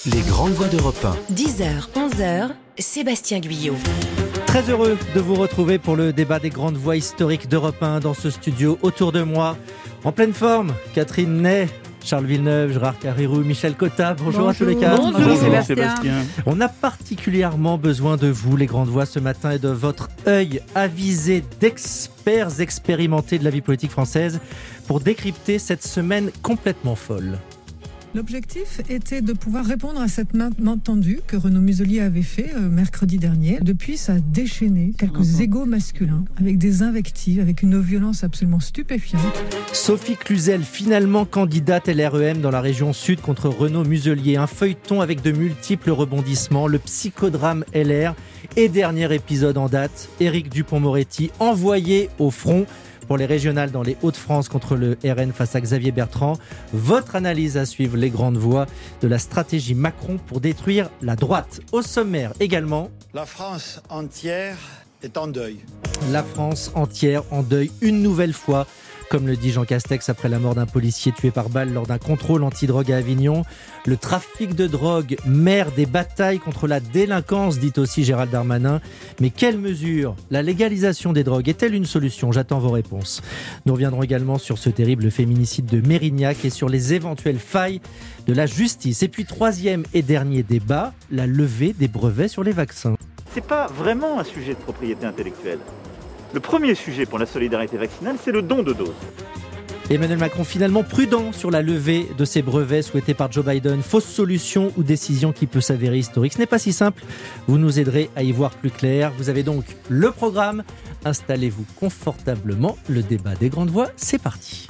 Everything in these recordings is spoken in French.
Les grandes voix d'Europe 1. 10h, 11h, Sébastien Guyot. Très heureux de vous retrouver pour le débat des grandes voix historiques d'Europe 1 dans ce studio. Autour de moi, en pleine forme, Catherine Ney, Charles Villeneuve, Gérard Carrérou, Michel Cotta. Bonjour à tous les quatre. Bonjour Sébastien. On a particulièrement besoin de vous, les grandes voix, ce matin et de votre œil avisé d'experts expérimentés de la vie politique française pour décrypter cette semaine complètement folle. L'objectif était de pouvoir répondre à cette main tendue que Renaud Muselier avait fait mercredi dernier. Depuis, ça a déchaîné quelques égos masculins avec des invectives, avec une violence absolument stupéfiante. Sophie Cluzel, finalement candidate LREM dans la région sud contre Renaud Muselier. Un feuilleton avec de multiples rebondissements, le psychodrame LR et dernier épisode en date, Éric Dupond-Moretti envoyé au front pour les régionales dans les Hauts-de-France contre le RN face à Xavier Bertrand. Votre analyse à suivre, les grandes voix de la stratégie Macron pour détruire la droite. Au sommaire également... La France entière est en deuil. La France entière en deuil une nouvelle fois, comme le dit Jean Castex après la mort d'un policier tué par balle lors d'un contrôle antidrogue à Avignon. Le trafic de drogue, mère des batailles contre la délinquance, dit aussi Gérald Darmanin. Mais quelle mesure la légalisation des drogues est-elle une solution ? J'attends vos réponses. Nous reviendrons également sur ce terrible féminicide de Mérignac et sur les éventuelles failles de la justice. Et puis troisième et dernier débat, la levée des brevets sur les vaccins. C'est pas vraiment un sujet de propriété intellectuelle. Le premier sujet pour la solidarité vaccinale, c'est le don de doses. Emmanuel Macron finalement prudent sur la levée de ces brevets souhaités par Joe Biden. Fausse solution ou décision qui peut s'avérer historique. Ce n'est pas si simple. Vous nous aiderez à y voir plus clair. Vous avez donc le programme. Installez-vous confortablement. Le débat des grandes voix, c'est parti.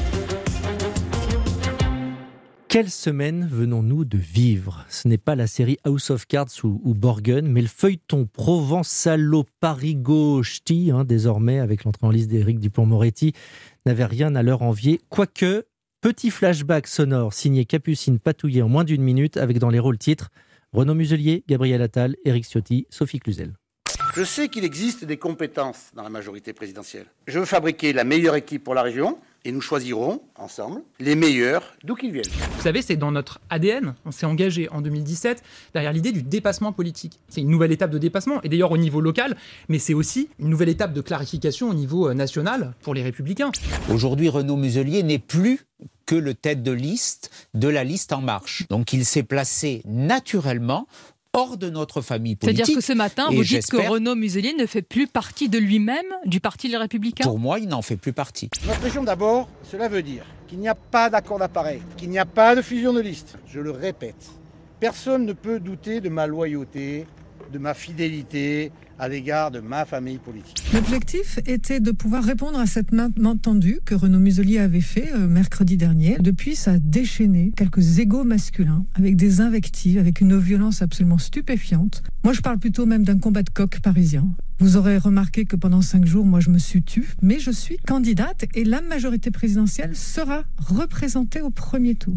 Quelle semaine venons-nous de vivre ? Ce n'est pas la série House of Cards ou Borgen, mais le feuilleton Provence-Salo-Parigot-Ch'ti, désormais avec l'entrée en liste d'Éric Dupond-Moretti, n'avait rien à leur envier. Quoique, petit flashback sonore signé Capucine Patouillet en moins d'une minute, avec dans les rôles titres Renaud Muselier, Gabriel Attal, Éric Ciotti, Sophie Cluzel. Je sais qu'il existe des compétences dans la majorité présidentielle. Je veux fabriquer la meilleure équipe pour la région et nous choisirons, ensemble, les meilleurs d'où qu'ils viennent. Vous savez, c'est dans notre ADN. On s'est engagé en 2017 derrière l'idée du dépassement politique. C'est une nouvelle étape de dépassement, et d'ailleurs au niveau local, mais c'est aussi une nouvelle étape de clarification au niveau national pour les Républicains. Aujourd'hui, Renaud Muselier n'est plus que le tête de liste de la liste En Marche. Donc il s'est placé naturellement hors de notre famille politique. C'est-à-dire que ce matin, vous dites que Renaud Muselier ne fait plus partie de lui-même, du Parti Les Républicains ? Pour moi, il n'en fait plus partie. Notre région d'abord, cela veut dire qu'il n'y a pas d'accord d'appareil, qu'il n'y a pas de fusion de liste. Je le répète, personne ne peut douter de ma loyauté, de ma fidélité à l'égard de ma famille politique. L'objectif était de pouvoir répondre à cette main tendue que Renaud Muselier avait fait mercredi dernier. Depuis, ça a déchaîné quelques égos masculins avec des invectives, avec une violence absolument stupéfiante. Moi, je parle plutôt même d'un combat de coq parisien. Vous aurez remarqué que pendant 5 jours, moi, je me suis tue, mais je suis candidate et la majorité présidentielle sera représentée au premier tour.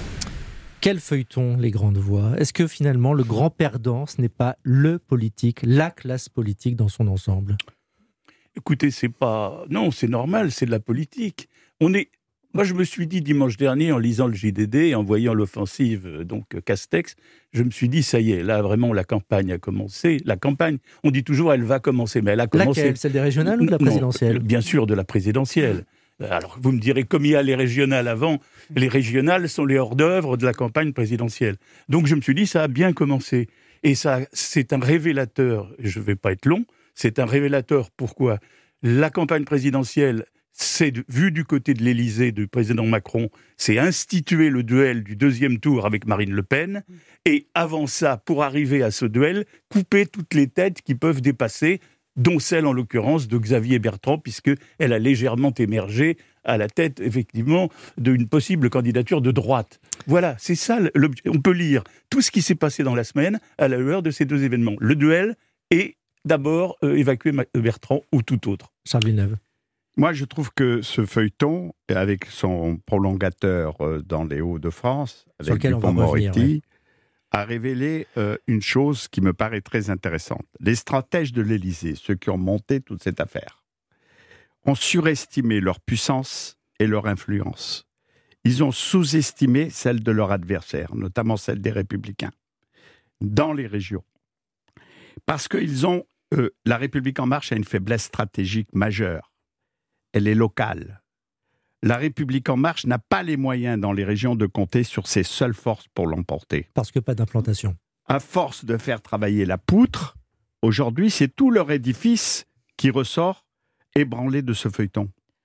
Quel feuilleton, les grandes voix ? Est-ce que finalement, le grand perdant, ce n'est pas le politique, la classe politique dans son ensemble ? Écoutez, c'est pas... Non, c'est normal, c'est de la politique. Moi, je me suis dit dimanche dernier, en lisant le JDD et en voyant l'offensive, Castex, je me suis dit, ça y est, là, vraiment, la campagne a commencé. La campagne, on dit toujours, elle va commencer, mais elle a commencé... Laquelle ? Celle des régionales ou de la présidentielle ? Bien sûr, de la présidentielle. Alors, vous me direz, comme il y a les régionales avant, les régionales sont les hors-d'œuvre de la campagne présidentielle. Donc, je me suis dit, ça a bien commencé. Et ça, c'est un révélateur, je ne vais pas être long, c'est un révélateur pourquoi la campagne présidentielle, c'est vu du côté de l'Élysée, du président Macron, c'est instituer le duel du deuxième tour avec Marine Le Pen. Et avant ça, pour arriver à ce duel, couper toutes les têtes qui peuvent dépasser, dont celle, en l'occurrence, de Xavier Bertrand, puisqu'elle a légèrement émergé à la tête, effectivement, d'une possible candidature de droite. Voilà, c'est ça l'objet. On peut lire tout ce qui s'est passé dans la semaine à la lueur de ces deux événements. Le duel et, d'abord, évacuer Bertrand ou tout autre. Charles Villeneuve. Moi, je trouve que ce feuilleton, avec son prolongateur dans les Hauts-de-France, avec Dupond-Moretti, a révélé une chose qui me paraît très intéressante. Les stratèges de l'Élysée, ceux qui ont monté toute cette affaire, ont surestimé leur puissance et leur influence. ils ont sous-estimé celle de leur adversaire, notamment celle des Républicains, dans les régions. Parce qu'ils ont... la République En Marche a une faiblesse stratégique majeure. Elle est locale. La République En Marche n'a pas les moyens dans les régions de compter sur ses seules forces pour l'emporter. Parce que pas d'implantation. À force de faire travailler la poutre, aujourd'hui, c'est tout leur édifice qui ressort ébranlé de ce feuilleton.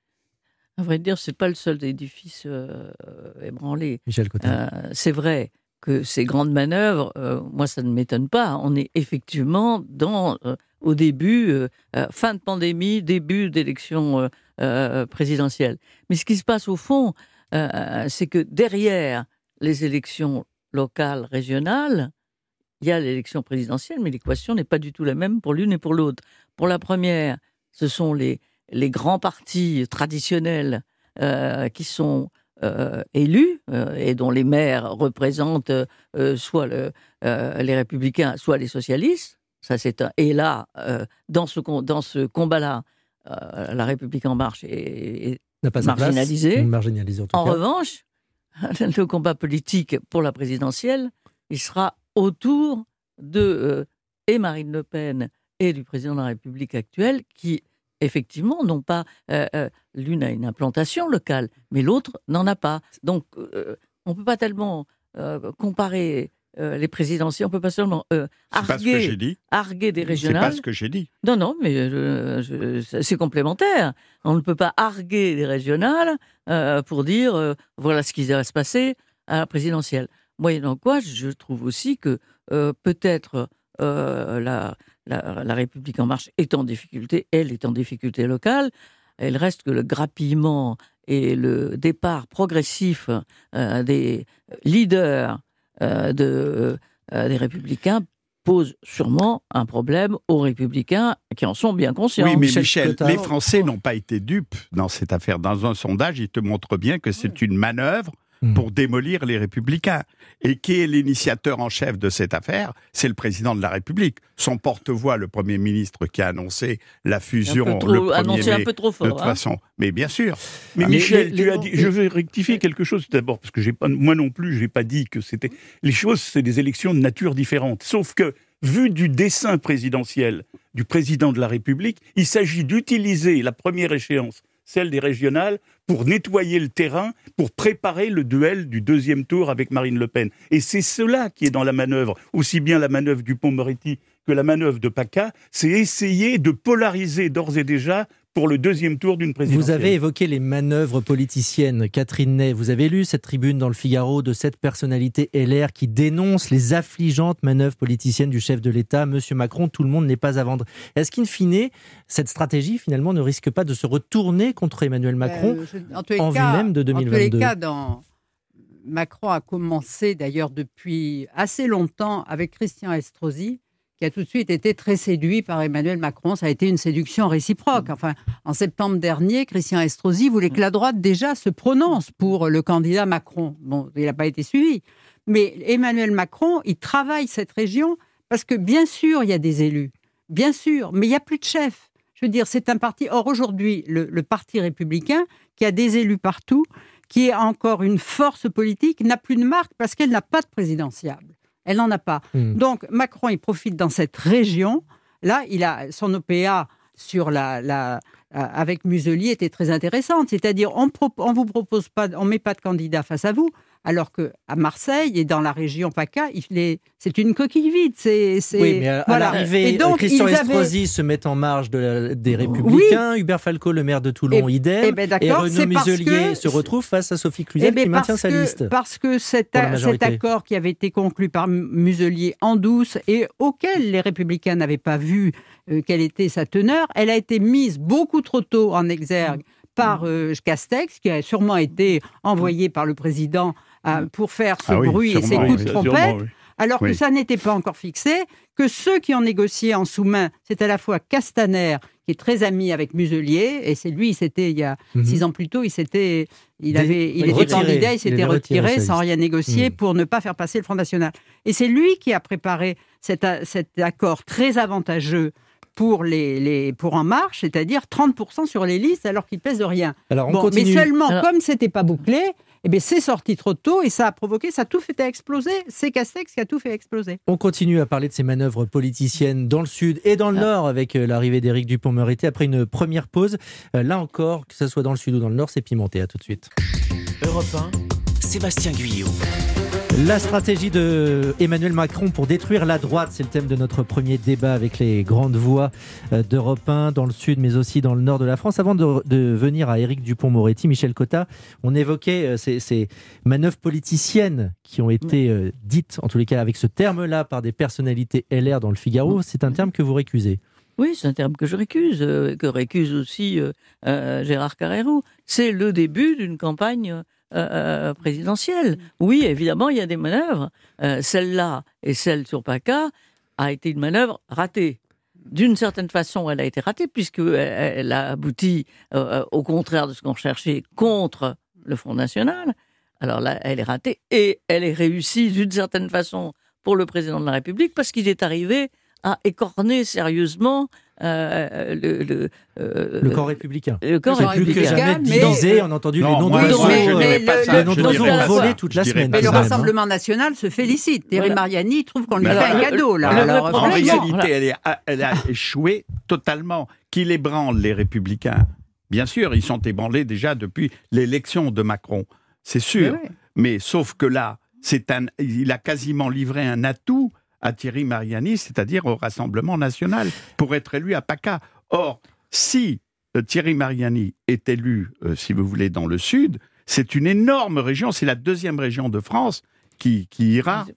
À vrai dire, ce n'est pas le seul édifice ébranlé. Michel Cotin. C'est vrai que ces grandes manœuvres, moi, ça ne m'étonne pas. On est effectivement au début, fin de pandémie, début d'élection présidentielle. Mais ce qui se passe au fond, c'est que derrière les élections locales, régionales, il y a l'élection présidentielle, mais l'équation n'est pas du tout la même pour l'une et pour l'autre. Pour la première, ce sont les grands partis traditionnels qui sont élus et dont les maires représentent soit les Républicains, soit les socialistes. Ça, et là, dans ce combat-là, la République En Marche est marginalisée. En revanche, le combat politique pour la présidentielle, il sera autour de Marine Le Pen et du président de la République actuel qui, effectivement, n'ont pas... l'une a une implantation locale, mais l'autre n'en a pas. Donc, on ne peut pas tellement comparer les présidentielles, on ne peut pas seulement arguer des régionales. C'est pas ce que j'ai dit. Non, mais c'est complémentaire. On ne peut pas arguer des régionales pour dire voilà ce qui va se passer à la présidentielle. Moyennant quoi, je trouve aussi que peut-être la République En Marche est en difficulté, elle est en difficulté locale. Il reste que le grappillement et le départ progressif des leaders des Républicains pose sûrement un problème aux Républicains qui en sont bien conscients. Oui, mais Michel, les Français n'ont pas été dupes dans cette affaire. Dans un sondage, ils te montrent bien que c'est une manœuvre pour démolir les Républicains. Et qui est l'initiateur en chef de cette affaire? C'est le président de la République. Son porte-voix, le Premier ministre, qui a annoncé la fusion le 1er mai, un peu trop fort, de toute façon. Mais bien sûr. Mais Michel, tu as dit, je vais rectifier quelque chose d'abord, parce que moi non plus, je n'ai pas dit que c'était... Les choses, c'est des élections de nature différente. Sauf que, vu du dessein présidentiel du président de la République, il s'agit d'utiliser la première échéance, celle des régionales, pour nettoyer le terrain, pour préparer le duel du deuxième tour avec Marine Le Pen. Et c'est cela qui est dans la manœuvre, aussi bien la manœuvre Dupond-Moretti que la manœuvre de PACA, c'est essayer de polariser d'ores et déjà pour le deuxième tour d'une présidentielle. Vous avez évoqué les manœuvres politiciennes. Catherine Ney, vous avez lu cette tribune dans le Figaro de cette personnalité LR qui dénonce les affligeantes manœuvres politiciennes du chef de l'État, Monsieur Macron, tout le monde n'est pas à vendre. Est-ce qu'in fine, cette stratégie finalement ne risque pas de se retourner contre Emmanuel Macron en vue même de 2022 ? En tous les cas, Macron a commencé d'ailleurs depuis assez longtemps avec Christian Estrosi, qui a tout de suite été très séduit par Emmanuel Macron. Ça a été une séduction réciproque. Enfin, en septembre dernier, Christian Estrosi voulait que la droite déjà se prononce pour le candidat Macron. Bon, il n'a pas été suivi. Mais Emmanuel Macron, il travaille cette région parce que bien sûr, il y a des élus. Bien sûr, mais il n'y a plus de chef. Je veux dire, c'est un parti... Or, aujourd'hui, le Parti républicain, qui a des élus partout, qui est encore une force politique, n'a plus de marque parce qu'elle n'a pas de présidentiable. Elle n'en a pas. Donc, Macron, il profite dans cette région. Là, il a son OPA sur avec Muselier était très intéressante. C'est-à-dire, on vous propose pas, on met pas de candidat face à vous, alors que à Marseille et dans la région PACA, c'est une coquille vide. Oui, mais à l'arrivée, Christian Estrosi se met en marge des Républicains, oui. Hubert Falco, le maire de Toulon, idem, et Renaud Muselier se retrouve face à Sophie Cluzel qui maintient sa liste. Parce que cet accord qui avait été conclu par Muselier en douce et auquel les Républicains n'avaient pas vu quelle était sa teneur, elle a été mise beaucoup trop tôt en exergue par Castex, qui a sûrement été envoyé par le président pour faire ce bruit et ces coups de trompette, alors que ça n'était pas encore fixé, que ceux qui ont négocié en sous-main, c'est à la fois Castaner, qui est très ami avec Muselier, et c'est lui, il y a 6 ans plus tôt, il était candidat, il s'était retiré sans rien négocier pour ne pas faire passer le Front National. Et c'est lui qui a préparé cet accord très avantageux pour En Marche, c'est-à-dire 30% sur les listes alors qu'ils ne pèsent de rien. Alors, mais seulement, comme ce n'était pas bouclé, Eh bien, c'est sorti trop tôt et ça a tout fait exploser. C'est Castex qui a tout fait exploser. On continue à parler de ces manœuvres politiciennes dans le sud et dans le nord avec l'arrivée d'Éric Dupond-Moretti après une première pause. Là encore, que ce soit dans le sud ou dans le nord, c'est pimenté. À tout de suite. Europe 1, Sébastien Guyot. La stratégie de Emmanuel Macron pour détruire la droite, c'est le thème de notre premier débat avec les grandes voix d'Europe 1 dans le sud mais aussi dans le nord de la France. Avant de venir à Éric Dupond-Moretti, Michel Cotta, on évoquait ces manœuvres politiciennes qui ont été dites, en tous les cas avec ce terme-là, par des personnalités LR dans le Figaro. C'est un terme que vous récusez. Oui, c'est un terme que je récuse, que récuse aussi Gérard Carrérou. C'est le début d'une campagne présidentielle. Oui, évidemment, il y a des manœuvres. Celle-là et celle sur PACA a été une manœuvre ratée. D'une certaine façon, elle a été ratée puisqu'elle a abouti au contraire de ce qu'on cherchait contre le Front National. Alors là, elle est ratée et elle est réussie d'une certaine façon pour le président de la République parce qu'il est arrivé à écorner sérieusement le corps républicain. Le corps républicain. Plus que jamais divisé, on a entendu les noms d'oiseaux voler toute la semaine. Mais le Rassemblement national se félicite. Thierry Mariani trouve qu'on lui fait un cadeau. En réalité, elle a échoué totalement. Qu'il ébranle les Républicains. Bien sûr, ils sont ébranlés déjà depuis l'élection de Macron. C'est sûr. Mais sauf que là, il a quasiment livré un atout à Thierry Mariani, c'est-à-dire au Rassemblement national, pour être élu à PACA. Or, si Thierry Mariani est élu, si vous voulez, dans le Sud, c'est une énorme région, c'est la deuxième région de France qui ira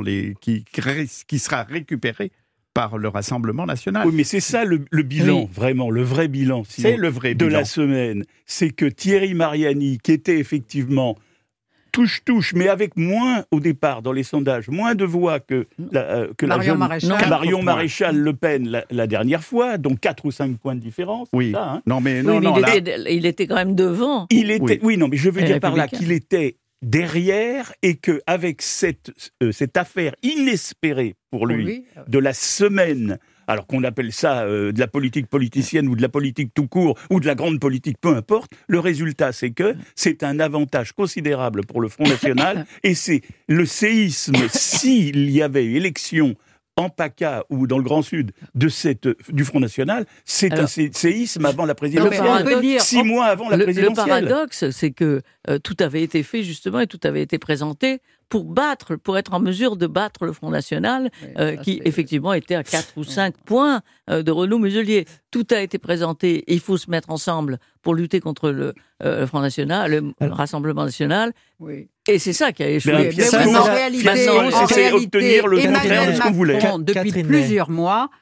qui sera récupérée par le Rassemblement national. Oui, mais c'est ça le bilan, vraiment, le vrai bilan, c'est le vrai de bilan. La semaine. C'est que Thierry Mariani, qui était effectivement touche, mais avec moins, au départ, dans les sondages, moins de voix que la jeune Marion Maréchal Le Pen la dernière fois, donc 4 ou 5 points de différence. Oui, ça, il était quand même devant. Oui, non, mais je veux dire par là qu'il était derrière et qu'avec cette affaire inespérée pour lui de la semaine, alors qu'on appelle ça de la politique politicienne ou de la politique tout court ou de la grande politique, peu importe, le résultat c'est que c'est un avantage considérable pour le Front National et c'est le séisme, s'il y avait élection en PACA ou dans le Grand Sud du Front National, c'est un séisme avant la présidentielle. 6 mois avant la présidentielle. Le paradoxe, c'est que tout avait été fait justement et tout avait été présenté pour être en mesure de battre le Front National, qui effectivement était à 4 ou 5 points de Renaud Muselier. Tout a été présenté, il faut se mettre ensemble pour lutter contre le Front National, le Rassemblement National. Oui. Et c'est ça qui a échoué. En réalité, obtenir le contraire de ce qu'on voulait. Depuis plusieurs mois,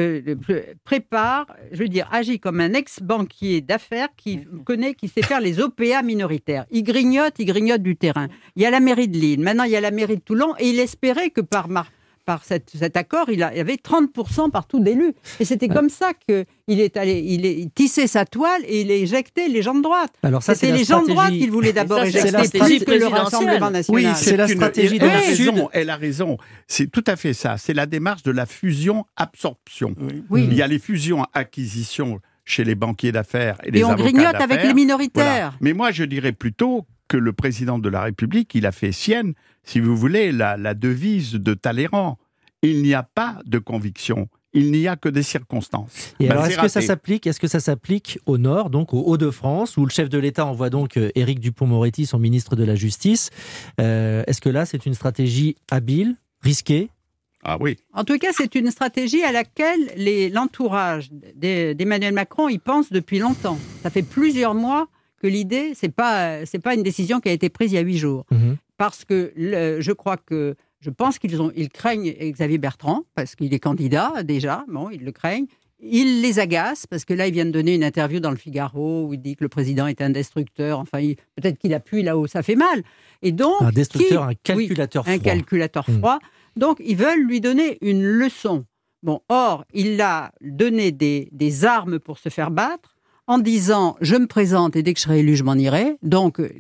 agit comme un ex-banquier d'affaires qui sait faire les OPA minoritaires. Il grignote du terrain. Il y a la mairie de Lille, maintenant il y a la mairie de Toulon, et il espérait que par cet accord, il y avait 30% partout d'élus. Et c'était comme ça qu'il tissait sa toile et il éjectait les gens de droite. C'était les gens de droite qu'il voulait d'abord éjecter, plus que le Rassemblement national. Oui, c'est la stratégie de la Sud. Elle a raison. C'est tout à fait ça. C'est la démarche de la fusion-absorption. Oui. Il y a les fusions-acquisitions chez les banquiers d'affaires et les avocats d'affaires. Et on grignote avec les minoritaires. Voilà. Mais moi, je dirais plutôt que le président de la République, il a fait sienne, si vous voulez, la devise de Talleyrand. Il n'y a pas de conviction, il n'y a que des circonstances. Et alors, est-ce que ça s'applique au Nord, donc au Hauts-de-France, où le chef de l'État envoie donc Éric Dupond-Moretti, son ministre de la Justice. Est-ce que là, c'est une stratégie habile, risquée ? Ah oui. En tout cas, c'est une stratégie à laquelle l'entourage d'Emmanuel Macron y pense depuis longtemps. Ça fait plusieurs mois que l'idée, c'est pas une décision qui a été prise il y a 8 jours. Parce que je pense qu'ils craignent Xavier Bertrand, parce qu'il est candidat déjà, ils le craignent. Ils les agacent, parce que là, il vient de donner une interview dans le Figaro où il dit que le président est un destructeur. Enfin, peut-être qu'il appuie là où ça fait mal. Et donc, un destructeur, un calculateur froid. Un calculateur froid. Donc, ils veulent lui donner une leçon. Or, il a donné des armes pour se faire battre, en disant « je me présente et dès que je serai élu, je m'en irai ». Donc,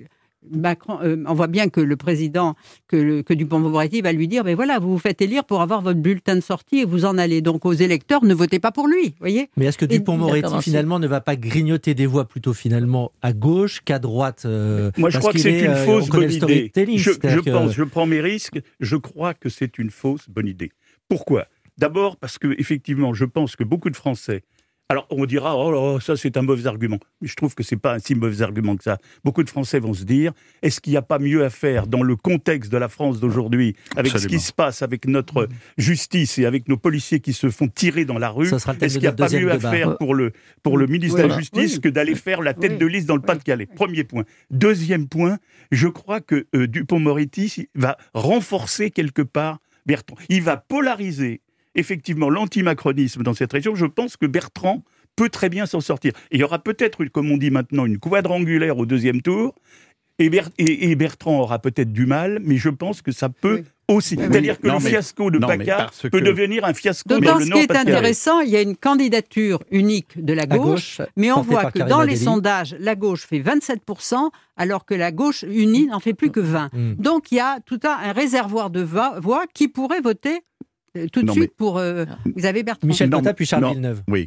Macron, on voit bien que le président, que Dupond-Moretti va lui dire, mais voilà, vous vous faites élire pour avoir votre bulletin de sortie et vous en allez. Donc aux électeurs, ne votez pas pour lui, voyez. Mais est-ce que Dupond-Moretti finalement ne va pas grignoter des voix plutôt finalement à gauche qu'à droite Moi, je crois que c'est une fausse bonne idée. Je prends mes risques. Je crois que c'est une fausse bonne idée. Pourquoi ? D'abord parce que effectivement, je pense que beaucoup de Français. Alors, on dira, oh, ça c'est un mauvais argument. Mais je trouve que c'est pas un si mauvais argument que ça. Beaucoup de Français vont se dire, est-ce qu'il n'y a pas mieux à faire dans le contexte de la France d'aujourd'hui, avec ce qui se passe, avec notre justice et avec nos policiers qui se font tirer dans la rue, est-ce qu'il n'y a pas mieux à faire pour le ministre de la Justice que d'aller faire la tête de liste dans le Pas-de-Calais ? Premier point. Deuxième point, je crois que Dupond-Moretti va renforcer quelque part Bertrand. Il va polariser effectivement l'antimacronisme dans cette région. Je pense que Bertrand peut très bien s'en sortir. Et il y aura peut-être, comme on dit maintenant, une quadrangulaire au deuxième tour, et Bertrand aura peut-être du mal, mais je pense que ça peut aussi. C'est-à-dire que le fiasco de PACA peut devenir un fiasco dans le Nord-Pas-de-Calais. Ce qui est intéressant, il y a une candidature unique de la gauche, mais on voit que dans les sondages, la gauche fait 27%, alors que la gauche unie n'en fait plus que 20%. Donc il y a tout un réservoir de voix qui pourraient voter tout de suite pour Xavier Bertrand. Michel Cotta puis Charles Villeneuve. Oui.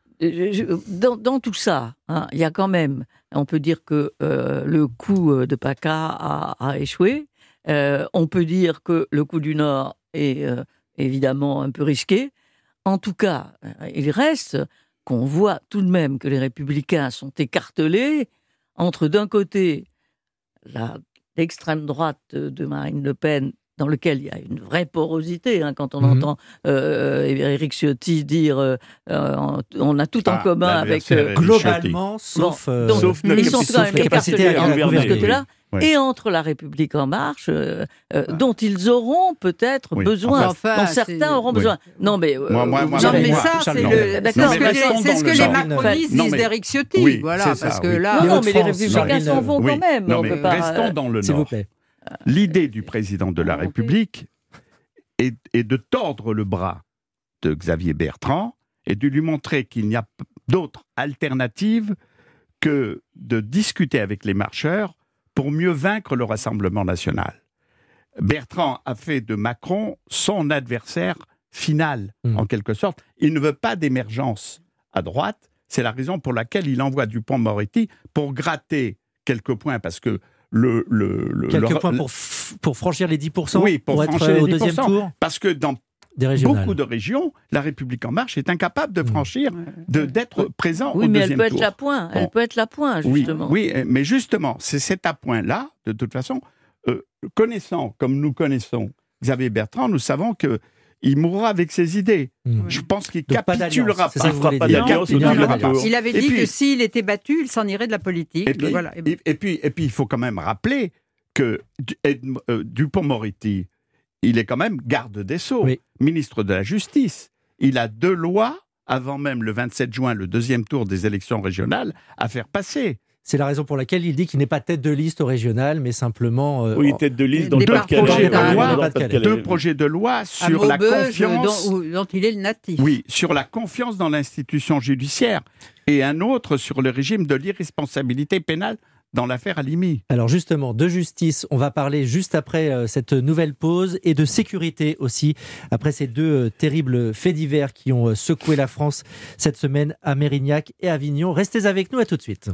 Dans tout ça, il y a quand même, on peut dire que le coup de PACA a échoué. On peut dire que le coup du Nord est évidemment un peu risqué. En tout cas, il reste qu'on voit tout de même que les Républicains sont écartelés entre d'un côté l'extrême droite de Marine Le Pen, dans lequel il y a une vraie porosité, quand on entend Éric Ciotti dire on a tout en commun avec globalement, sauf ils sont quand même écartelés de ce côté-là. Oui. Et entre La République En Marche, dont ils auront peut-être besoin, dont certains auront besoin. Non, mais c'est ce que les macronistes disent d'Éric Ciotti. Voilà, parce que là, mais les Républicains s'en vont quand même. Restons dans le Nord. S'il vous plaît. L'idée du président de la République est de tordre le bras de Xavier Bertrand et de lui montrer qu'il n'y a d'autre alternative que de discuter avec les marcheurs pour mieux vaincre le Rassemblement national. Bertrand a fait de Macron son adversaire final, en quelque sorte. Il ne veut pas d'émergence à droite. C'est la raison pour laquelle il envoie Dupond-Moretti pour gratter quelques points, parce que quelques points pour franchir les 10%, oui, pour être au deuxième tour. Parce que dans beaucoup de régions, la République En Marche est incapable de franchir, d'être présent au deuxième tour. Oui, mais elle peut être l'appoint, justement. Oui, mais justement, c'est cet appoint-là, de toute façon, connaissant, comme nous connaissons Xavier Bertrand, nous savons que il mourra avec ses idées. Je pense qu'il capitulera pas. Il avait dit que s'il était battu, il s'en irait de la politique. Et puis, il faut quand même rappeler que Dupond-Moretti, il est quand même garde des Sceaux, ministre de la Justice. Il a 2 lois, avant même le 27 juin, le deuxième tour des élections régionales, à faire passer. C'est la raison pour laquelle il dit qu'il n'est pas tête de liste au régional, mais simplement... tête de liste dans le Pas-de-Calais. 2 projets de loi sur la confiance... dont il est le natif. Oui, sur la confiance dans l'institution judiciaire. Et un autre sur le régime de l'irresponsabilité pénale dans l'affaire Halimi. Alors justement, de justice, on va parler juste après cette nouvelle pause, et de sécurité aussi, après ces 2 terribles faits divers qui ont secoué la France cette semaine à Mérignac et Avignon. Restez avec nous, à tout de suite.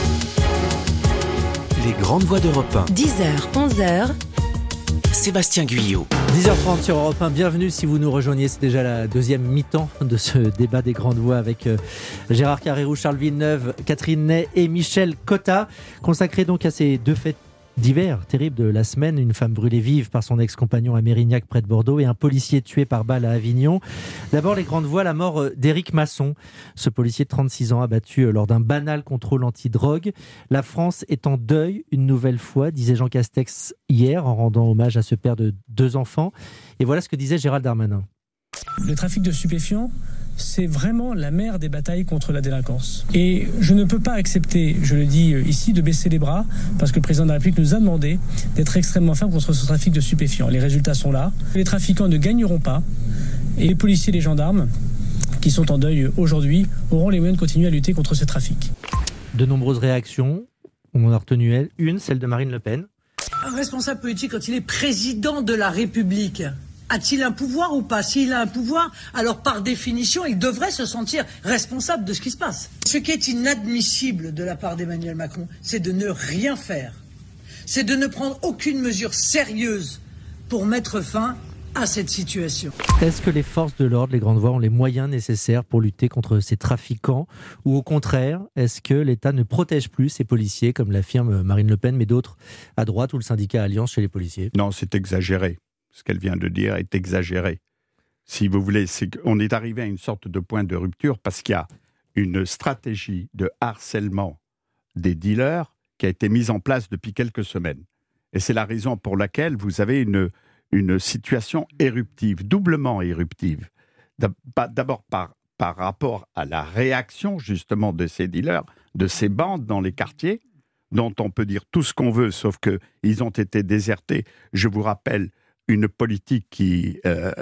Les grandes voix d'Europe 1. 10h, 11h. Sébastien Guyot. 10h30 sur Europe 1. Bienvenue si vous nous rejoignez. C'est déjà la deuxième mi-temps de ce débat des grandes voix avec Gérard Carrérou, Charles Villeneuve, Catherine Ney et Michel Cotta. Consacré donc à ces 2 faits divers terribles de la semaine. Une femme brûlée vive par son ex-compagnon à Mérignac près de Bordeaux et un policier tué par balle à Avignon. D'abord les grandes voix, la mort d'Éric Masson. Ce policier de 36 ans abattu lors d'un banal contrôle anti-drogue. La France est en deuil une nouvelle fois, disait Jean Castex hier en rendant hommage à ce père de 2 enfants. Et voilà ce que disait Gérald Darmanin. Le trafic de stupéfiants, c'est vraiment la mère des batailles contre la délinquance. Et je ne peux pas accepter, je le dis ici, de baisser les bras, parce que le président de la République nous a demandé d'être extrêmement ferme contre ce trafic de stupéfiants. Les résultats sont là. Les trafiquants ne gagneront pas, et les policiers et les gendarmes, qui sont en deuil aujourd'hui, auront les moyens de continuer à lutter contre ces trafics. De nombreuses réactions. On en a retenu une, celle de Marine Le Pen. Un responsable politique, quand il est président de la République, a-t-il un pouvoir ou pas ? S'il a un pouvoir, alors par définition, il devrait se sentir responsable de ce qui se passe. Ce qui est inadmissible de la part d'Emmanuel Macron, c'est de ne rien faire. C'est de ne prendre aucune mesure sérieuse pour mettre fin à cette situation. Est-ce que les forces de l'ordre, les grandes voies, ont les moyens nécessaires pour lutter contre ces trafiquants ? Ou au contraire, est-ce que l'État ne protège plus ces policiers, comme l'affirme Marine Le Pen, mais d'autres à droite ou le syndicat Alliance chez les policiers ? Non, c'est exagéré. Ce qu'elle vient de dire est exagéré. Si vous voulez, on est arrivé à une sorte de point de rupture parce qu'il y a une stratégie de harcèlement des dealers qui a été mise en place depuis quelques semaines. Et c'est la raison pour laquelle vous avez une situation éruptive, doublement éruptive. D'abord par rapport à la réaction justement de ces dealers, de ces bandes dans les quartiers, dont on peut dire tout ce qu'on veut, sauf qu'ils ont été désertés. Je vous rappelle une politique qui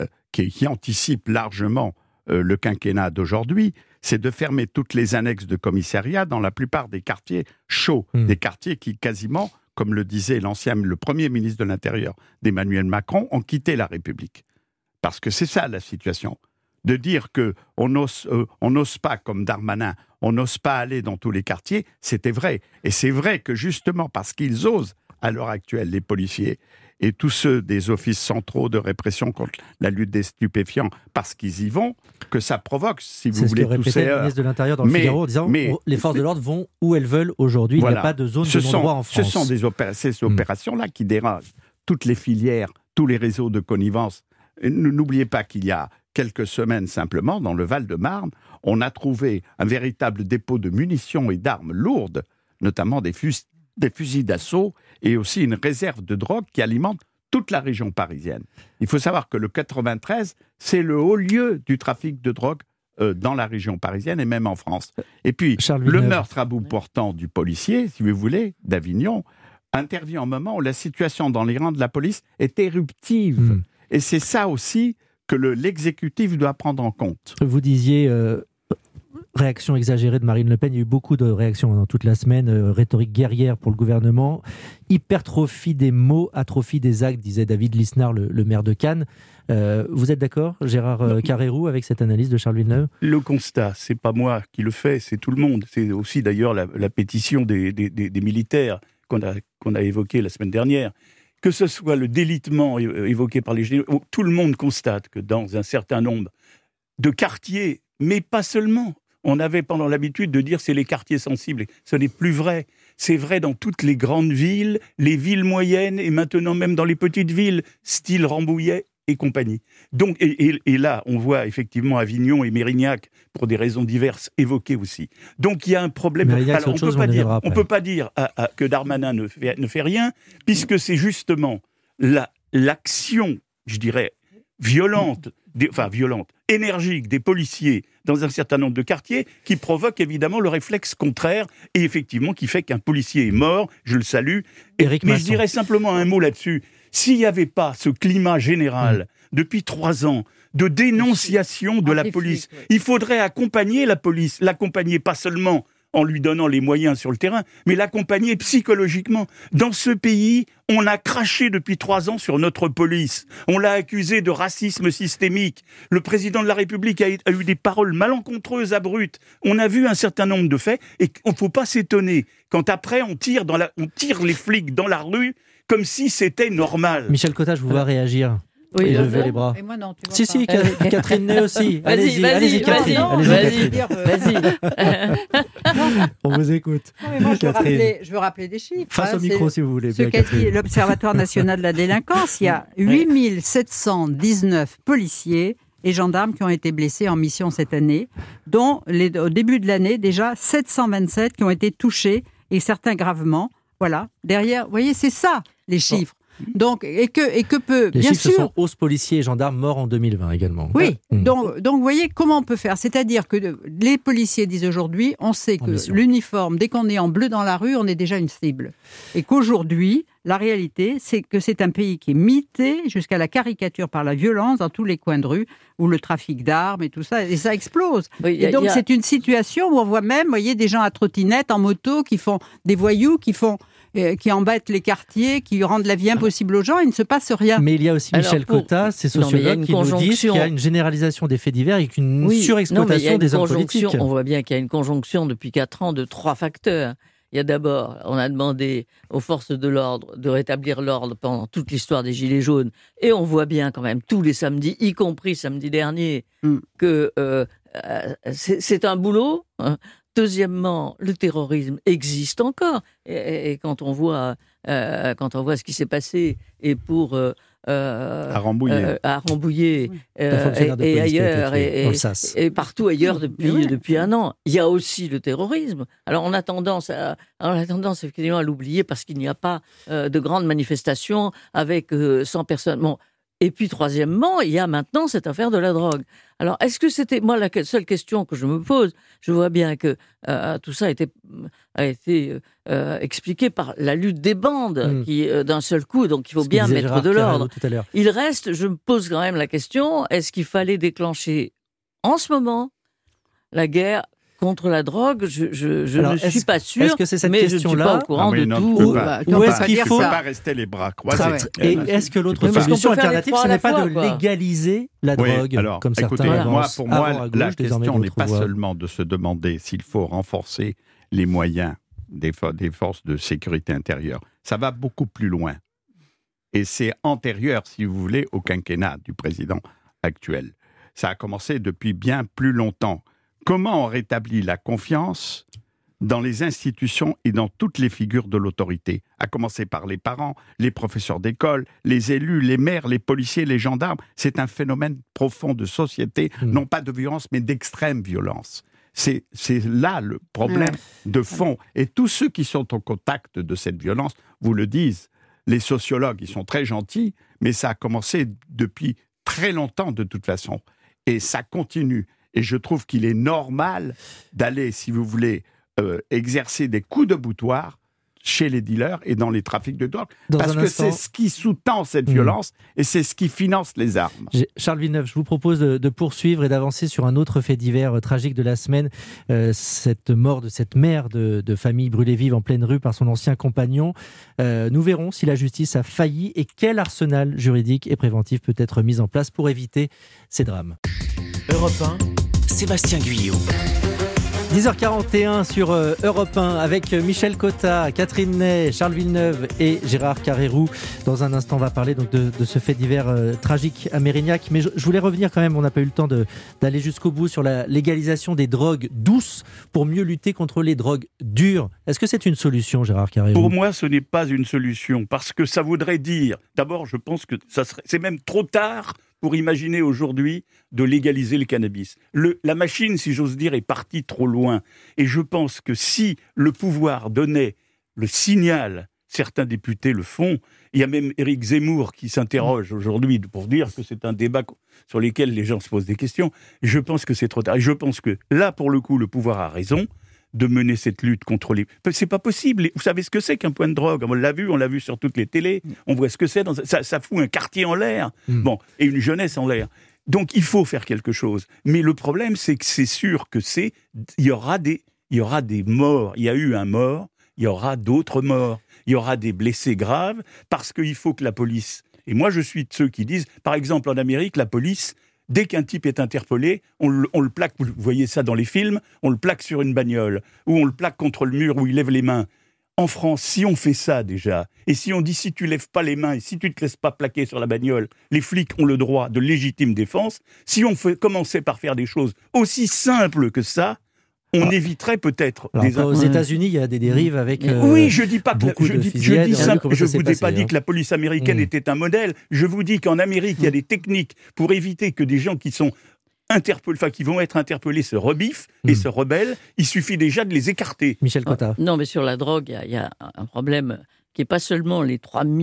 anticipe largement le quinquennat d'aujourd'hui, c'est de fermer toutes les annexes de commissariat dans la plupart des quartiers chauds, des quartiers qui quasiment, comme le disait le premier ministre de l'Intérieur d'Emmanuel Macron, ont quitté la République. Parce que c'est ça la situation. De dire qu'on n'ose pas, comme Darmanin, on n'ose pas aller dans tous les quartiers, c'était vrai. Et c'est vrai que justement parce qu'ils osent, à l'heure actuelle, les policiers, et tous ceux des offices centraux de répression contre la lutte des stupéfiants, parce qu'ils y vont, que ça provoque, si vous voulez, tous ces... C'est ce que répétait le ministre de l'Intérieur dans le Figaro, en disant les forces de l'ordre vont où elles veulent aujourd'hui, voilà. Il n'y a pas de zone de non-droit en France. Ce sont ces opérations-là qui dérangent toutes les filières, tous les réseaux de connivence. N'oubliez pas qu'il y a quelques semaines simplement, dans le Val-de-Marne, on a trouvé un véritable dépôt de munitions et d'armes lourdes, notamment des fusils d'assaut et aussi une réserve de drogue qui alimente toute la région parisienne. Il faut savoir que le 93, c'est le haut lieu du trafic de drogue dans la région parisienne et même en France. Et puis, le meurtre à bout portant du policier, si vous voulez, d'Avignon, intervient au moment où la situation dans les rangs de la police est éruptive. Et c'est ça aussi que l'exécutif doit prendre en compte. Vous disiez... réaction exagérée de Marine Le Pen, il y a eu beaucoup de réactions dans toute la semaine, rhétorique guerrière pour le gouvernement, hypertrophie des mots, atrophie des actes, disait David Lisnard, le maire de Cannes. Vous êtes d'accord, Gérard Carrérou, avec cette analyse de Charles Villeneuve ? Le constat, c'est pas moi qui le fais, c'est tout le monde. C'est aussi d'ailleurs la pétition des militaires qu'on a évoquée la semaine dernière. Que ce soit le délitement évoqué par les généraux, tout le monde constate que dans un certain nombre de quartiers, mais pas seulement. On avait pendant l'habitude de dire c'est les quartiers sensibles. Ce n'est plus vrai. C'est vrai dans toutes les grandes villes, les villes moyennes et maintenant même dans les petites villes, style Rambouillet et compagnie. Donc, et là, on voit effectivement Avignon et Mérignac, pour des raisons diverses, évoquées aussi. Donc il y a un problème. Alors, on ne peut pas dire que Darmanin ne fait rien, puisque c'est justement l'action, je dirais, violente, énergique des policiers dans un certain nombre de quartiers qui provoque évidemment le réflexe contraire et effectivement qui fait qu'un policier est mort, je le salue. Mais je dirais simplement un mot là-dessus. S'il n'y avait pas ce climat général depuis 3 ans de dénonciation de la police, il faudrait accompagner la police, l'accompagner pas seulement en lui donnant les moyens sur le terrain, mais l'accompagner psychologiquement. Dans ce pays, on a craché depuis 3 ans sur notre police. On l'a accusé de racisme systémique. Le président de la République a eu des paroles malencontreuses, abruptes. On a vu un certain nombre de faits, et il ne faut pas s'étonner quand après on tire les flics dans la rue comme si c'était normal. Michel Cotta, je vous vois réagir. Oui, levez les bras. Et moi non, tu vois si, pas. Catherine Ney aussi. Allez-y, Catherine. On vous écoute. Non, mais moi, je veux rappeler des chiffres. Face au micro, si vous voulez. Ce qu'a dit l'Observatoire national de la délinquance, il y a 8719 policiers et gendarmes qui ont été blessés en mission cette année, dont au début de l'année, déjà 727 qui ont été touchés et certains gravement. Voilà. Derrière, vous voyez, c'est ça, les chiffres. Donc, et que peut, les bien chiffres, sûr... ce sont 11 policiers et gendarmes morts en 2020 également. Oui, donc vous voyez comment on peut faire. C'est-à-dire que les policiers disent aujourd'hui, on sait que l'uniforme, dès qu'on est en bleu dans la rue, on est déjà une cible. Et qu'aujourd'hui, la réalité, c'est que c'est un pays qui est mité jusqu'à la caricature par la violence dans tous les coins de rue, où le trafic d'armes et tout ça, et ça explose. Oui, et donc c'est une situation où on voit même, vous voyez, des gens à trottinette, en moto, qui font des voyous, qui embêtent les quartiers, qui rendent la vie impossible aux gens, il ne se passe rien. Mais il y a aussi Michel Cotta, ces sociologues qui nous disent qu'il y a une généralisation des faits divers et qu'une surexploitation des hommes politiques. On voit bien qu'il y a une conjonction depuis 4 ans de 3 facteurs. Il y a d'abord, on a demandé aux forces de l'ordre de rétablir l'ordre pendant toute l'histoire des Gilets jaunes. Et on voit bien quand même tous les samedis, y compris samedi dernier, que c'est un boulot. Deuxièmement, le terrorisme existe encore. Et quand on voit ce qui s'est passé et pour... à Rambouillet et ailleurs et partout ailleurs depuis un an. Il y a aussi le terrorisme. Alors on a tendance effectivement à l'oublier parce qu'il n'y a pas de grandes manifestations avec 100 personnes. Bon. Et puis troisièmement, il y a maintenant cette affaire de la drogue. Alors est-ce que c'était moi la seule question que je me pose? Je vois bien que tout ça a été expliqué par la lutte des bandes qui d'un seul coup, donc il faut bien mettre de l'ordre. Il reste, je me pose quand même la question, est-ce qu'il fallait déclencher en ce moment la guerre contre la drogue? Je ne suis pas sûr, est-ce que c'est cette mais je ne suis pas au courant de tout. Ou est-ce qu'il ne faut pas rester les bras croisés? Et est-ce que l'autre solution alternative, ce n'est pas de légaliser la drogue, alors, comme écoutez, certains pour moi, la question n'est pas seulement de se demander s'il faut renforcer les moyens des forces de sécurité intérieure. Ça va beaucoup plus loin. Et c'est antérieur, si vous voulez, au quinquennat du président actuel. Ça a commencé depuis bien plus longtemps. Comment on rétablit la confiance dans les institutions et dans toutes les figures de l'autorité, à commencer par les parents, les professeurs d'école, les élus, les maires, les policiers, les gendarmes. C'est un phénomène profond de société, non pas de violence, mais d'extrême violence. C'est là le problème de fond. Et tous ceux qui sont au contact de cette violence vous le disent. Les sociologues, ils sont très gentils, mais ça a commencé depuis très longtemps de toute façon. Et ça continue. Et je trouve qu'il est normal d'aller, si vous voulez, exercer des coups de boutoir chez les dealers et dans les trafics de drogue. Parce que c'est ce qui sous-tend cette violence et c'est ce qui finance les armes. Charles Villeneuve, je vous propose de poursuivre et d'avancer sur un autre fait divers tragique de la semaine. Cette mort de cette mère de famille brûlée vive en pleine rue par son ancien compagnon. Nous verrons si la justice a failli et quel arsenal juridique et préventif peut être mis en place pour éviter ces drames. Europe 1, Sébastien Guyot. 10h41 sur Europe 1 avec Michel Cotta, Catherine Ney, Charles Villeneuve et Gérard Carrérou. Dans un instant, on va parler donc de ce fait divers tragique à Mérignac. Mais je voulais revenir quand même, on n'a pas eu le temps d'aller jusqu'au bout sur la légalisation des drogues douces pour mieux lutter contre les drogues dures. Est-ce que c'est une solution, Gérard Carrérou ? Pour moi, ce n'est pas une solution parce que ça voudrait dire, d'abord, je pense que c'est même trop tard pour imaginer aujourd'hui de légaliser le cannabis. La machine, si j'ose dire, est partie trop loin. Et je pense que si le pouvoir donnait le signal, certains députés le font, il y a même Éric Zemmour qui s'interroge aujourd'hui pour dire que c'est un débat sur lequel les gens se posent des questions. Je pense que c'est trop tard. Et je pense que là, pour le coup, le pouvoir a raison de mener cette lutte contre les... C'est pas possible. Vous savez ce que c'est qu'un point de drogue ? On l'a vu sur toutes les télés. On voit ce que c'est. Ça fout un quartier en l'air. Bon, et une jeunesse en l'air. Donc, il faut faire quelque chose. Mais le problème, c'est que c'est sûr que il y aura des morts. Il y a eu un mort. Il y aura d'autres morts. Il y aura des blessés graves parce qu'il faut que la police... Et moi, je suis de ceux qui disent, par exemple, en Amérique, la police... Dès qu'un type est interpellé, on le plaque, vous voyez ça dans les films, on le plaque sur une bagnole, ou on le plaque contre le mur où il lève les mains. En France, si on fait ça déjà, et si on dit si tu lèves pas les mains et si tu te laisses pas plaquer sur la bagnole, les flics ont le droit de légitime défense, si on commençait par faire des choses aussi simples que ça, on éviterait peut-être aux États-Unis, il y a des dérives avec oui, je dis pas que je vous ai pas dit que la police américaine était un modèle. Je vous dis qu'en Amérique, il y a des techniques pour éviter que des gens qui sont qui vont être interpellés se rebiffent et se rebellent. Il suffit déjà de les écarter. Michel Cotta. Non, mais sur la drogue, il y a un problème qui n'est pas seulement les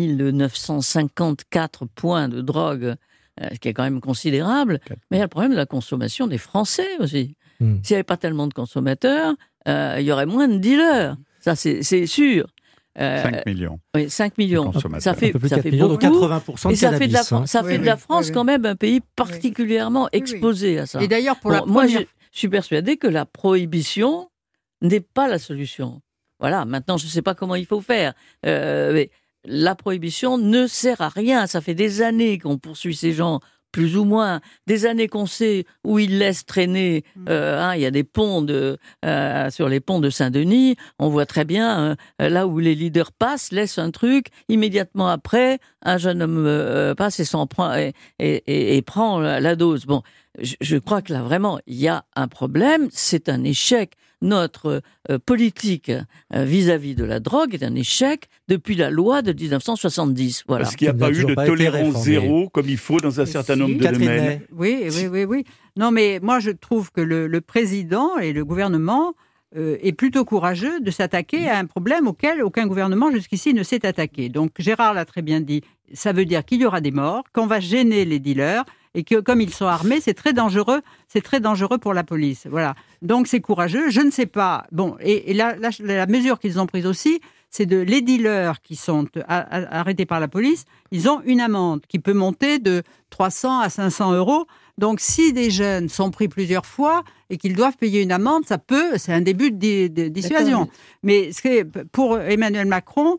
3954 points de drogue, ce qui est quand même considérable, mais il y a le problème de la consommation des Français aussi. S'il n'y avait pas tellement de consommateurs, il y aurait moins de dealers. Ça, c'est sûr. 5 millions. Oui, 5 millions. Un Ça fait peu plus de 4 beaucoup. millions, donc 80% de et ça fait de la, cannabis, ça fait de la France quand même un pays particulièrement exposé à ça. Et d'ailleurs, pour la moi, première... je suis persuadée que la prohibition n'est pas la solution. Voilà, maintenant, je ne sais pas comment il faut faire. Mais la prohibition ne sert à rien. Ça fait des années qu'on poursuit ces gens, plus ou moins, des années qu'on sait où ils laissent traîner. Il y a des ponts sur les ponts de Saint-Denis. On voit très bien là où les leaders passent, laissent un truc. Immédiatement après, un jeune homme passe et s'en prend et prend la dose. Bon, je crois que là vraiment il y a un problème. C'est un échec. Notre politique vis-à-vis de la drogue est un échec depuis la loi de 1970. Voilà. Parce qu'il n'y a pas eu de tolérance zéro comme il faut dans un certain nombre de domaines. Oui. Non, mais moi je trouve que le président et le gouvernement est plutôt courageux de s'attaquer à un problème auquel aucun gouvernement jusqu'ici ne s'est attaqué. Donc Gérard l'a très bien dit, ça veut dire qu'il y aura des morts, qu'on va gêner les dealers, et que comme ils sont armés, c'est très dangereux pour la police. Voilà. Donc c'est courageux. Je ne sais pas. Bon, et la mesure qu'ils ont prise aussi, c'est les dealers qui sont arrêtés par la police, ils ont une amende qui peut monter de 300 à 500 euros. Donc si des jeunes sont pris plusieurs fois et qu'ils doivent payer une amende, c'est un début de dissuasion. Mais pour Emmanuel Macron,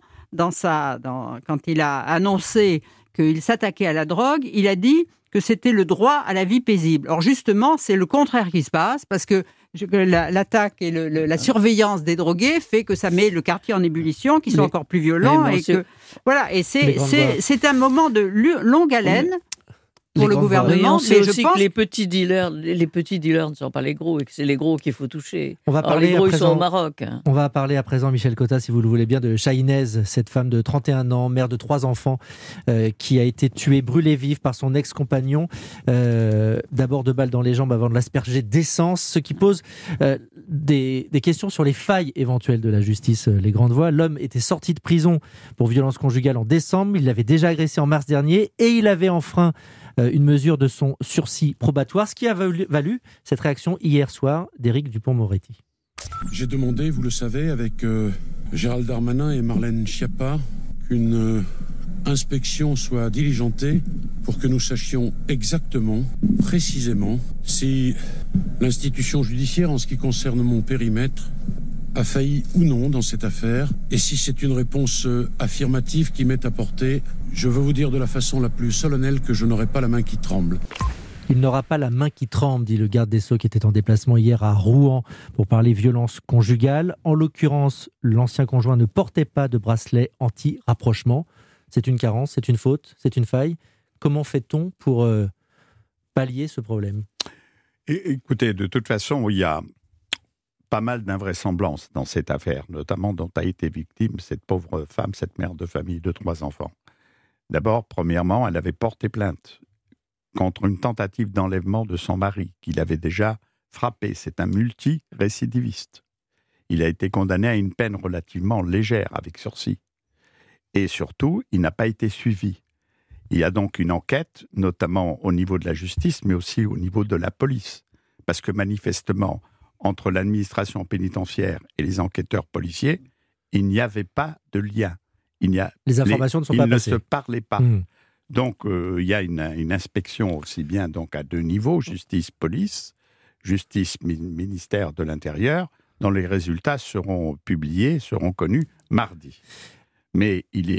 quand il a annoncé qu'il s'attaquait à la drogue, il a dit que c'était le droit à la vie paisible. Or justement, c'est le contraire qui se passe, parce que l'attaque et la surveillance des drogués fait que ça met le quartier en ébullition, qui sont encore plus violents. Voilà, et c'est un moment de longue haleine pour le gouvernement. On sait aussi que les petits dealers ne sont pas les gros, et que c'est les gros qu'il faut toucher. Les gros, ils sont au Maroc. On va parler à présent, Michel Cotta, si vous le voulez bien, de Shahinez, cette femme de 31 ans, mère de 3 enfants, qui a été tuée, brûlée vive par son ex-compagnon. D'abord 2 balles dans les jambes avant de l'asperger d'essence, ce qui pose des questions sur les failles éventuelles de la justice. Les grandes voix. L'homme était sorti de prison pour violence conjugale en décembre. Il l'avait déjà agressé en mars dernier et il avait enfreint une mesure de son sursis probatoire, ce qui a valu cette réaction hier soir d'Éric Dupond-Moretti. J'ai demandé, vous le savez, avec Gérald Darmanin et Marlène Schiappa, qu'une inspection soit diligentée pour que nous sachions exactement, précisément, si l'institution judiciaire, en ce qui concerne mon périmètre, a failli ou non dans cette affaire, et si c'est une réponse affirmative qui m'est apportée, je veux vous dire de la façon la plus solennelle que je n'aurai pas la main qui tremble. Il n'aura pas la main qui tremble, dit le garde des Sceaux qui était en déplacement hier à Rouen pour parler violence conjugale. En l'occurrence, l'ancien conjoint ne portait pas de bracelet anti-rapprochement. C'est une carence, c'est une faute, c'est une faille. Comment fait-on pour pallier ce problème ? Écoutez, de toute façon, il y a pas mal d'invraisemblances dans cette affaire, notamment dont a été victime cette pauvre femme, cette mère de famille de 3 enfants. D'abord, premièrement, elle avait porté plainte contre une tentative d'enlèvement de son mari, qu'il avait déjà frappé. C'est un multirécidiviste. Il a été condamné à une peine relativement légère, avec sursis. Et surtout, il n'a pas été suivi. Il y a donc une enquête, notamment au niveau de la justice, mais aussi au niveau de la police. Parce que manifestement, entre l'administration pénitentiaire et les enquêteurs policiers, il n'y avait pas de lien. Les informations ne sont pas passées. Ils ne se parlaient pas. Donc, il y a une inspection aussi bien donc, à 2 niveaux, justice-police, justice-ministère de l'Intérieur, dont les résultats seront publiés, seront connus mardi. Mais il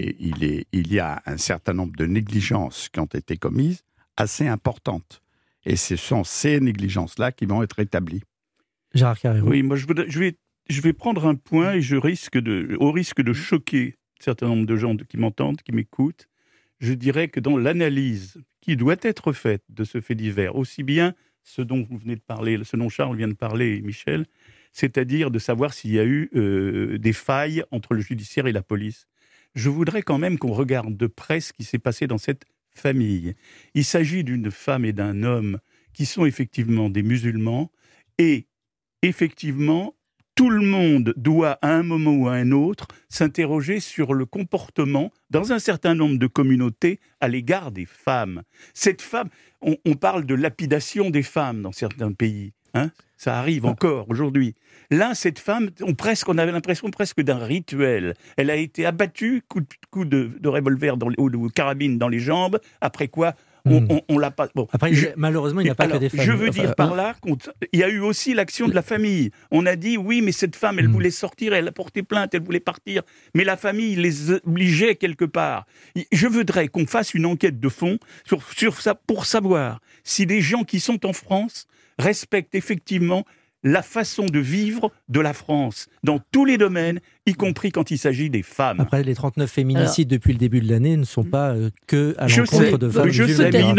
y a un certain nombre de négligences qui ont été commises, assez importantes. Et ce sont ces négligences-là qui vont être établies. Gérard Carrérou. Oui, moi je vais prendre un point et au risque de choquer un certain nombre de gens qui m'entendent, qui m'écoutent, je dirais que dans l'analyse qui doit être faite de ce fait divers, aussi bien ce dont vous venez de parler, ce dont Charles vient de parler, Michel, c'est-à-dire de savoir s'il y a eu des failles entre le judiciaire et la police. Je voudrais quand même qu'on regarde de près ce qui s'est passé dans cette famille. Il s'agit d'une femme et d'un homme qui sont effectivement des musulmans et effectivement tout le monde doit, à un moment ou à un autre, s'interroger sur le comportement dans un certain nombre de communautés à l'égard des femmes. Cette femme, on parle de lapidation des femmes dans certains pays. Ça arrive encore aujourd'hui. Là, cette femme, on avait l'impression presque d'un rituel. Elle a été abattue, coup de revolver ou de carabine dans les jambes, après quoi on l'a pas. Bon. Après, malheureusement, il n'y a pas que des femmes. Je veux dire par là qu'il y a eu aussi l'action de la famille. On a dit oui, mais cette femme, elle voulait sortir, elle a porté plainte, elle voulait partir, mais la famille les obligeait quelque part. Je voudrais qu'on fasse une enquête de fond sur ça pour savoir si les gens qui sont en France respectent effectivement la façon de vivre de la France, dans tous les domaines, y compris quand il s'agit des femmes. Après, les 39 féminicides depuis le début de l'année ne sont pas que à l'encontre de femmes. Je sais, mais il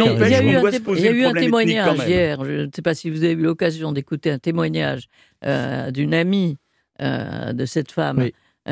y a eu un témoignage hier, je ne sais pas si vous avez eu l'occasion d'écouter un témoignage d'une amie de cette femme,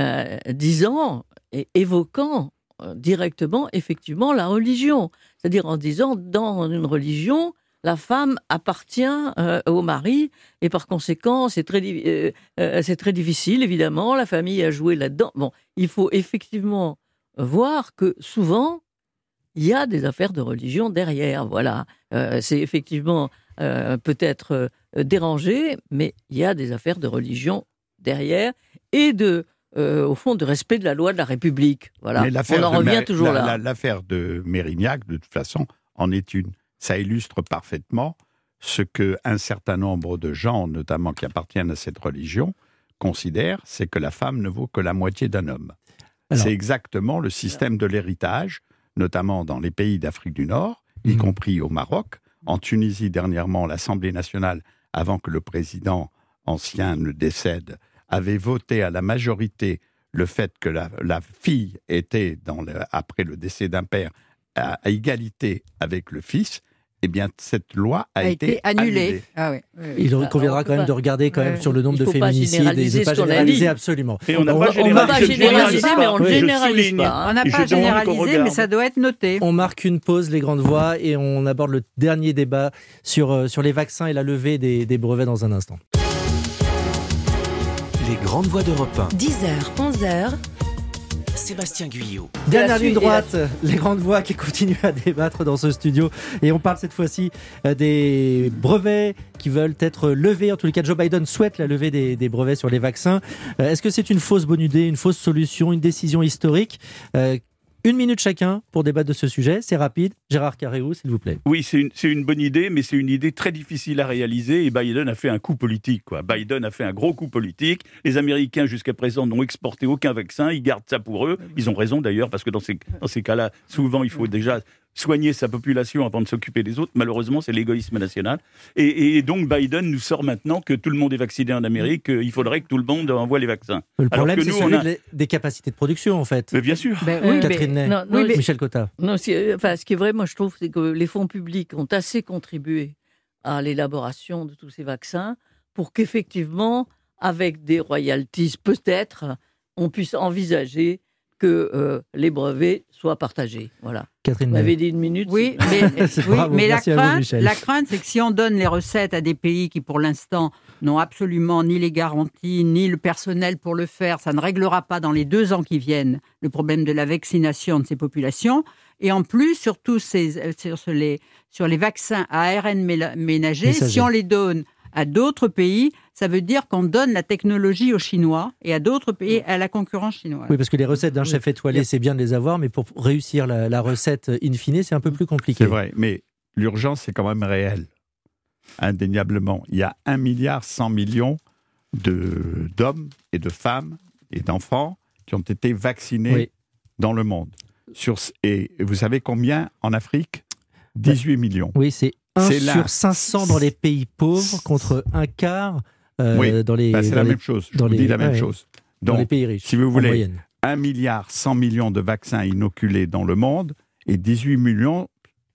disant et évoquant directement, effectivement, la religion. C'est-à-dire en disant, dans une religion, la femme appartient au mari et par conséquent, c'est très difficile, évidemment. La famille a joué là-dedans. Bon, il faut effectivement voir que souvent, il y a des affaires de religion derrière. Voilà, c'est effectivement peut-être dérangé, mais il y a des affaires de religion derrière et au fond, de respect de la loi de la République. Voilà, on en revient toujours là. L'affaire de Mérignac, de toute façon, en est une. Ça illustre parfaitement ce qu'un certain nombre de gens, notamment qui appartiennent à cette religion, considèrent, c'est que la femme ne vaut que la moitié d'un homme. C'est exactement le système de l'héritage, notamment dans les pays d'Afrique du Nord, y compris au Maroc. En Tunisie, dernièrement, l'Assemblée nationale, avant que le président ancien ne décède, avait voté à la majorité le fait que la fille était, après le décès d'un père, à égalité avec le fils. Eh bien, cette loi a été annulée. Ah oui. Il conviendra quand même de regarder sur le nombre de féminicides et de ne pas généraliser absolument. Et on n'a pas généralisé, mais on ne généralise pas. On n'a pas généralisé, mais ça doit être noté. On marque une pause, les grandes voix, et on aborde le dernier débat sur les vaccins et la levée des brevets dans un instant. Les grandes voix d'Europe 1. 10h, 11h. Sébastien Guyot. Dernière ligne droite, les grandes voix qui continuent à débattre dans ce studio. Et on parle cette fois-ci des brevets qui veulent être levés. En tous les cas, Joe Biden souhaite la levée des brevets sur les vaccins. Est-ce que c'est une fausse bonne idée, une fausse solution, une décision historique ? 1 minute chacun pour débattre de ce sujet. C'est rapide. Gérard Carréou, s'il vous plaît. Oui, c'est une bonne idée, mais c'est une idée très difficile à réaliser. Et Biden a fait un coup politique. Biden a fait un gros coup politique. Les Américains, jusqu'à présent, n'ont exporté aucun vaccin. Ils gardent ça pour eux. Ils ont raison, d'ailleurs, parce que dans ces cas-là, souvent, il faut déjà soigner sa population avant de s'occuper des autres. Malheureusement, c'est l'égoïsme national. Et donc, Biden nous sort maintenant que tout le monde est vacciné en Amérique. Il faudrait que tout le monde envoie les vaccins. Le problème, c'est celui des capacités de production, en fait. Mais bien sûr. Catherine Ney, Michel Cotta. Non, ce qui est vrai, moi, je trouve, c'est que les fonds publics ont assez contribué à l'élaboration de tous ces vaccins pour qu'effectivement, avec des royalties, peut-être, on puisse envisager que les brevets soient partagés. Voilà. Catherine, vous m'avez dit 1 minute. Oui, mais la crainte, c'est que si on donne les recettes à des pays qui, pour l'instant, n'ont absolument ni les garanties, ni le personnel pour le faire, ça ne réglera pas dans les 2 ans qui viennent le problème de la vaccination de ces populations. Et en plus, surtout sur les vaccins à ARN ménager, si on les donne à d'autres pays, ça veut dire qu'on donne la technologie aux Chinois et à d'autres pays, à la concurrence chinoise. Oui, parce que les recettes d'un chef étoilé, c'est bien de les avoir, mais pour réussir la recette in fine, c'est un peu plus compliqué. C'est vrai, mais l'urgence, c'est quand même réel. Indéniablement. Il y a 1,1 milliard d'hommes et de femmes et d'enfants qui ont été vaccinés dans le monde. Et vous savez combien en Afrique ? 18 millions. Oui, c'est 1 sur 500 dans les pays pauvres contre 1/4 dans les... c'est la même chose, je vous dis la même chose. Donc, dans les pays riches, si vous voulez, 1,1 milliard de vaccins inoculés dans le monde et 18 millions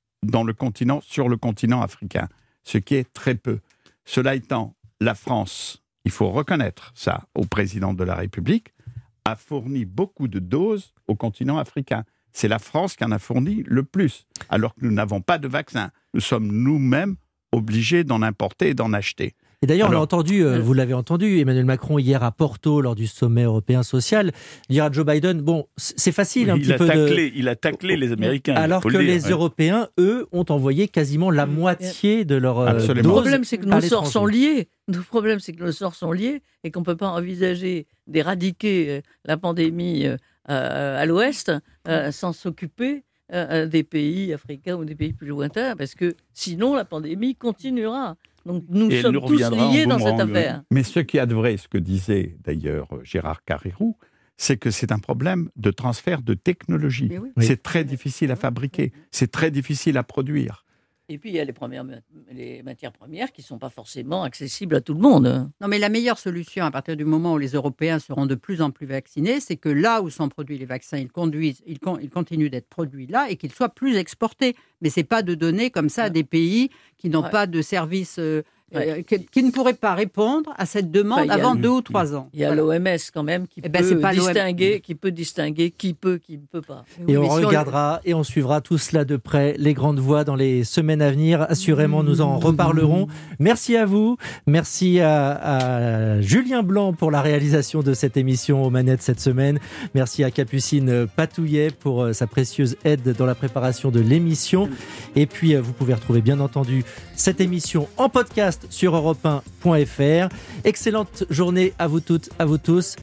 sur le continent africain, ce qui est très peu. Cela étant, la France, il faut reconnaître ça au président de la République, a fourni beaucoup de doses au continent africain. C'est la France qui en a fourni le plus, alors que nous n'avons pas de vaccin. Nous sommes nous-mêmes obligés d'en importer et d'en acheter. Et d'ailleurs, on a entendu, vous l'avez entendu, Emmanuel Macron hier à Porto lors du sommet européen social, dire à Joe Biden, bon, c'est facile il a taclé les Américains. Alors que les Européens, eux, ont envoyé quasiment la moitié de leur dose. Le problème, c'est que nos sorts sont liés. Le problème, c'est que nos sorts sont liés et qu'on ne peut pas envisager d'éradiquer la pandémie à l'Ouest sans s'occuper des pays africains ou des pays plus lointains, parce que sinon la pandémie continuera. Donc nous sommes tous liés dans cette affaire. Mais ce qui est vrai, ce que disait d'ailleurs Gérard Carrérou, c'est que c'est un problème de transfert de technologie. Oui. C'est très difficile à fabriquer, c'est très difficile à produire. Et puis, il y a les matières premières qui ne sont pas forcément accessibles à tout le monde. Non, mais la meilleure solution, à partir du moment où les Européens seront de plus en plus vaccinés, c'est que là où sont produits les vaccins, ils continuent d'être produits là et qu'ils soient plus exportés. Mais ce n'est pas de donner comme ça à des pays qui n'ont pas de services... qui ne pourrait pas répondre à cette demande avant 2 ou 3 ans. Il y a l'OMS quand même qui peut distinguer qui peut, qui ne peut pas. Et on regardera et on suivra tout cela de près, les grandes voix dans les semaines à venir. Assurément, nous en reparlerons. Merci à vous. Merci à Julien Blanc pour la réalisation de cette émission aux manettes cette semaine. Merci à Capucine Patouillet pour sa précieuse aide dans la préparation de l'émission. Et puis, vous pouvez retrouver bien entendu cette émission en podcast sur europe1.fr. Excellente journée à vous toutes, à vous tous